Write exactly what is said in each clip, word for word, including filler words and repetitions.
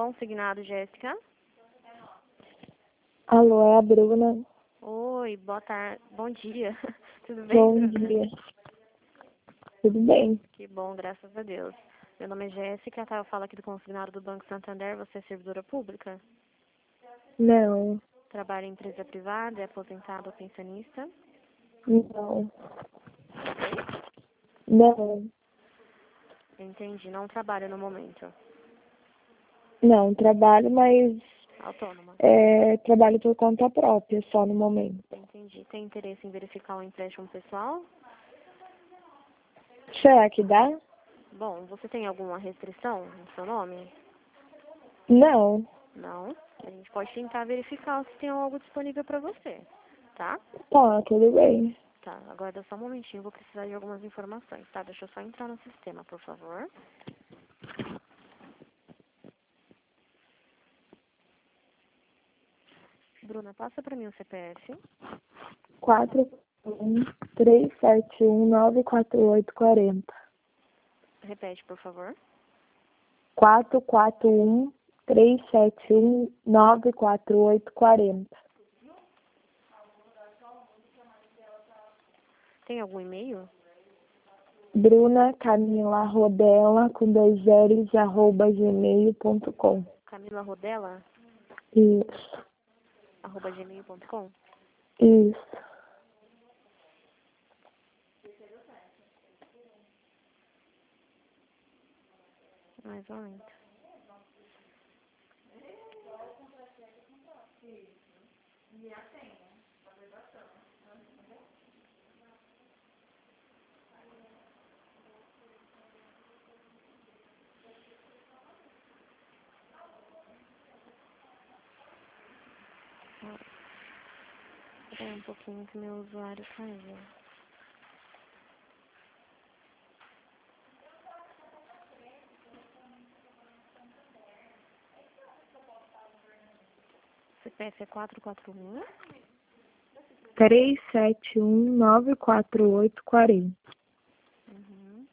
Consignado, Jéssica. Alô, é a Bruna. Oi, boa tarde. Bom dia. Tudo bem, Bom Bruna? dia. Tudo bem? Que bom, graças a Deus. Meu nome é Jéssica, tá? Eu falo aqui do Consignado do Banco Santander. Você é servidora pública? Não. Trabalha em empresa privada, é aposentado ou pensionista? Não. Oi? Não. Entendi, não trabalha no momento. Não, trabalho, mas Autônoma. é, trabalho por conta própria, só no momento. Entendi. Tem interesse em verificar o empréstimo pessoal? Será que dá? Bom, você tem alguma restrição no seu nome? Não. Não. A gente pode tentar verificar se tem algo disponível para você, tá? Tá, tudo bem. Tá, agora só um momentinho, eu vou precisar de algumas informações, tá? Deixa eu só entrar no sistema, por favor. Bruna, passa para mim o C P F. quatro um três sete um nove quatro oito quatro zero. Repete, por favor. quatro quatro um três sete um nove quatro oito quatro zero. Tem algum e-mail? Bruna Camila Rodella com dois L's arroba gmail ponto com. Camila Rodella, Isso. arroba gmail ponto com. Isso. Mais ou menos. É um pouquinho que meu usuário caiu. C P F é quatro quatro um. três sete um nove quatro oito quatro zero. Uhum.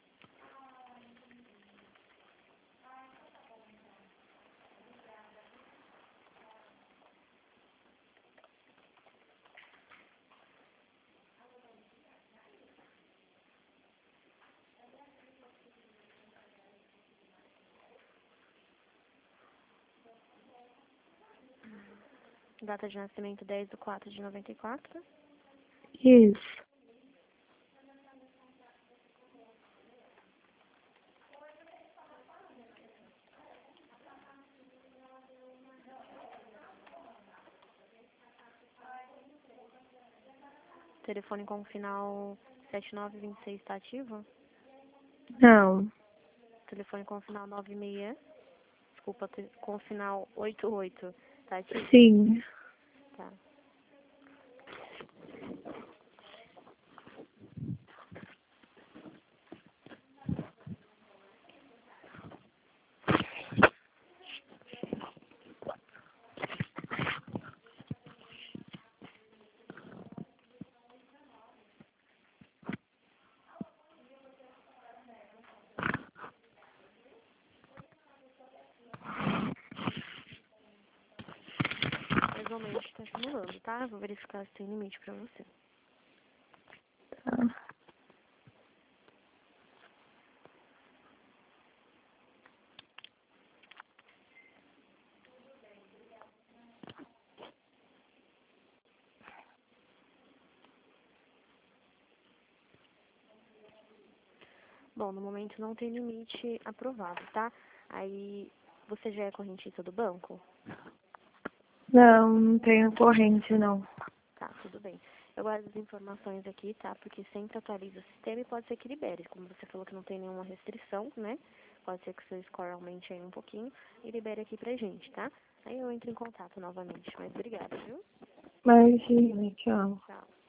Data de nascimento dez de quatro de noventa e quatro. Isso. Telefone com o final sete nove dois seis está ativo? Não. Telefone com o final nove seis. Desculpa, te- com o final oito oito. Tá ativo? Sim. Tá. Mais ou menos está simulando, tá? Vou verificar se tem limite pra você. Tá. Bom, no momento não tem limite aprovado, tá? Aí, você já é correntista do banco? Não, não tenho corrente, não. Tá, tudo bem. Eu guardo as informações aqui, tá? Porque sempre atualiza o sistema e pode ser que libere. Como você falou que não tem nenhuma restrição, né? Pode ser que o seu score aumente aí um pouquinho e libere aqui pra gente, tá? Aí eu entro em contato novamente. Mas obrigada, viu? Imagina, tchau. Tchau.